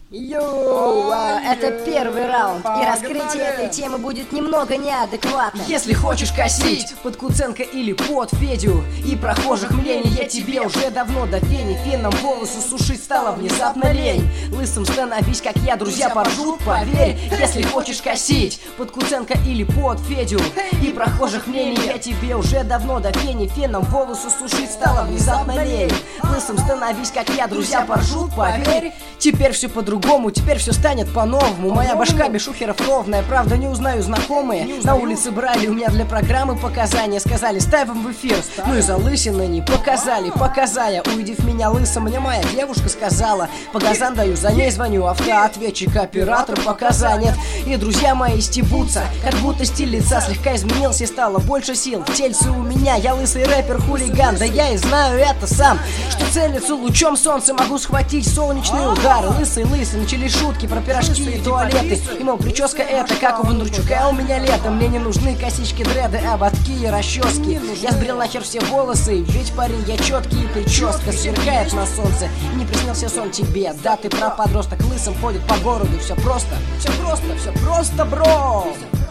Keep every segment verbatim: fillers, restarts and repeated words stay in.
Йоу, а, это первый раунд, и раскрытие этой темы будет немного неадекватно. Если хочешь косить под Куценко или под Федю и прохожих мнений, я тебе уже давно до фени. Феном волосы сушить стало внезапно лень. Лысым становись, как я, друзья поржут, поверь. Если хочешь косить под Куценко или под Федю и прохожих мнений, я тебе уже давно до фени. Феном волосы сушить стало внезапно лень. Лысым становись, как я, друзья поржут, поверь. Теперь все по-другому, теперь все станет по-новому. Моя башка без шухеров ровная, правда не узнаю знакомые. Не узнаю. На улице брали у меня для программы показания. Сказали, ставим в эфир, ну и за лысины не показали. Показая, увидев меня лысым, мне моя девушка сказала: по газам даю, за ней звоню, автоответчик, оператор показа нет. И друзья мои стебутся, как будто стиль лица слегка изменился и стало больше сил в тельце у меня. Я лысый рэпер-хулиган, да я и знаю это сам, что целиться лучом солнца могу схватить солнечный удар. Лысый, лысый, начались шутки про пирожки и туалеты. И мол, прическа это как у Бондарчука, а у меня лето. Мне не нужны косички, дреды, ободки и расчески. Я сбрил нахер все волосы, ведь парень я четкий, и прическа сверкает на солнце. Не приснился сон тебе, да ты про подросток лысым ходит по городу. Все просто, все просто, все просто, бро.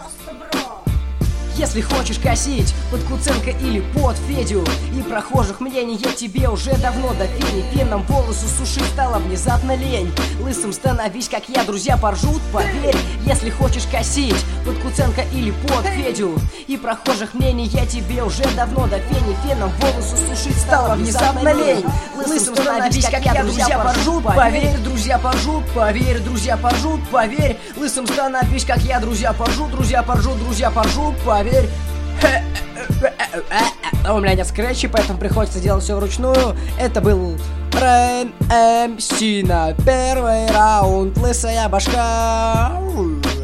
Если хочешь косить под Куценко или под Федю и прохожих мнений, я тебе уже давно до фени. Феном волосы сушить стало внезапно лень. Лысым становись, как я, друзья поржут, поверь. Если хочешь косить под Куценко или под Федю и прохожих мнений, я тебе уже давно до фени. Феном волосы сушить стало внезапно лень. Лысым становись, как я, друзья поржут, поверь. Друзья поржут, поверь, друзья поржут, поверь. Лысым становись, как я, друзья поржут, друзья поржут, друзья поржут, поверь. А у меня нет скретчей, поэтому приходится делать все вручную. Это был Рэм эм си на первый раунд. Лысая башка.